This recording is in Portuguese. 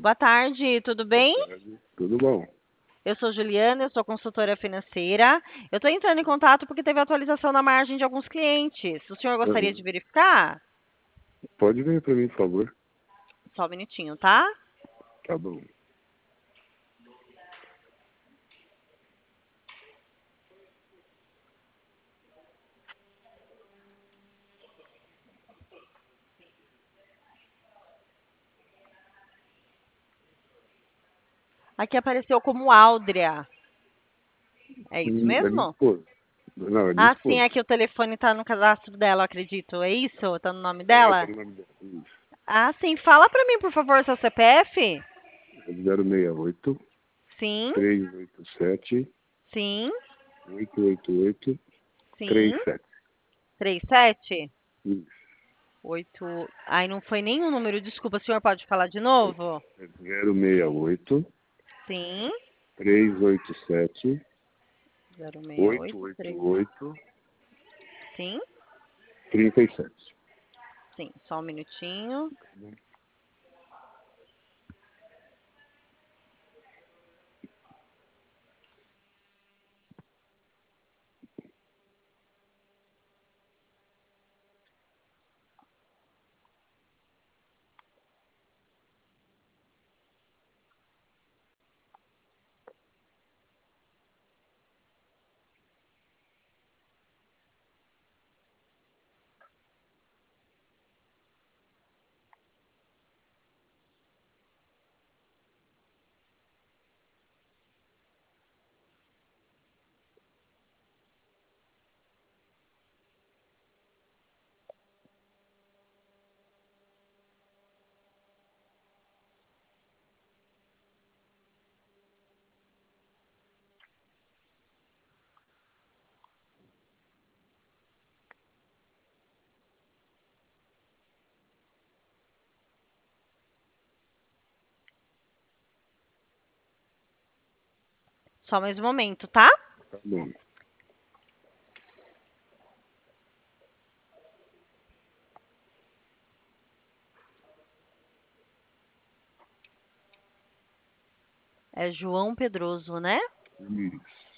Boa tarde, tudo Boa bem? tarde. Tudo bom? Eu sou Juliana, eu sou consultora financeira. Eu estou entrando em contato porque teve atualização na margem de alguns clientes. O senhor gostaria de Aham. verificar? Pode vir para mim, por favor? Só um minutinho, tá? Tá bom. Aqui apareceu como Áudrea. É isso É minha mesmo? esposa. Não, é minha Ah, sim, esposa. aqui o telefone tá no cadastro dela, eu acredito. É isso? Tá no nome É, tá dela? no nome dela. Isso. Ah, sim. Fala pra mim, por favor, seu CPF. É 068 Sim, 387 sim, 888 sim. 37. 37? Isso. 8. Ai, não foi nenhum número, desculpa, o senhor pode falar de novo? É 068 Sim. 387 068. 888 Sim, 37. sim, só um minutinho. Só mais um momento, tá? Tá bom. É João Pedroso, né? Isso.